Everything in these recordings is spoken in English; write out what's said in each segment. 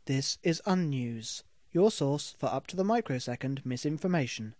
This is Unnews, your source for up-to-the-microsecond misinformation.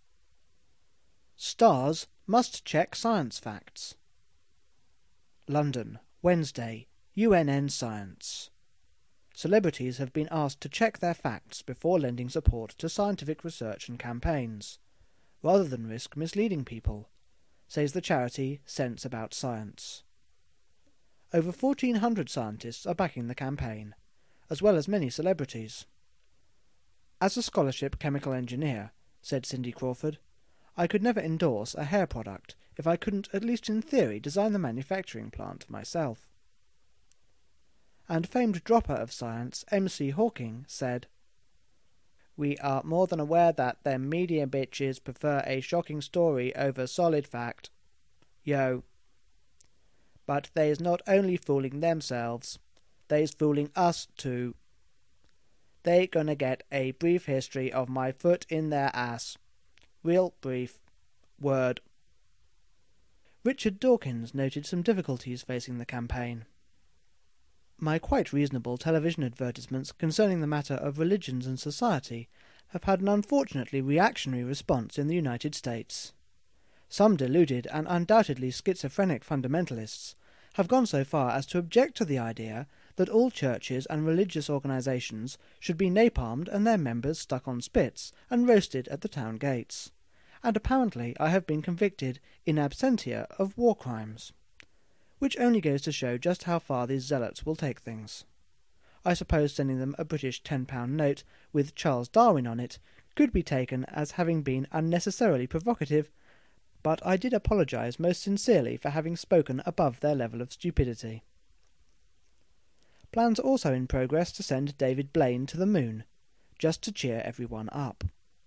Stars must check science facts. London, Wednesday, UNN Science. Celebrities have been asked to check their facts before lending support to scientific research and campaigns, rather than risk misleading people, says the charity Sense About Science. Over 1,400 scientists are backing the campaign, as well as many celebrities. As a scholarship chemical engineer, said Cindy Crawford, I could never endorse a hair product if I couldn't at least in theory design the manufacturing plant myself. And famed dropper of science MC Hawking said, "We are more than aware that them media bitches prefer a shocking story over solid fact. Yo. But they's not only fooling themselves, they's fooling us too. They gonna get a brief history of my foot in their ass. Real brief. Word." Richard Dawkins noted some difficulties facing the campaign. My quite reasonable television advertisements concerning the matter of religions and society have had an unfortunately reactionary response in the United States. Some deluded and undoubtedly schizophrenic fundamentalists have gone so far as to object to the idea that all churches and religious organisations should be napalmed and their members stuck on spits and roasted at the town gates, and apparently I have been convicted in absentia of war crimes, which only goes to show just how far these zealots will take things. I suppose sending them a British £10 note with Charles Darwin on it could be taken as having been unnecessarily provocative, but I did apologise most sincerely for having spoken above their level of stupidity. Plans are also in progress to send David Blaine to the moon, just to cheer everyone up.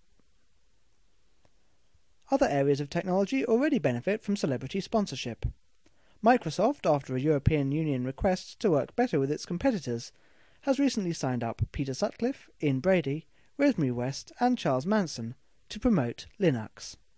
Other areas of technology already benefit from celebrity sponsorship. Microsoft, after a European Union request to work better with its competitors, has recently signed up Peter Sutcliffe, Ian Brady, Rosemary West and Charles Manson to promote Linux.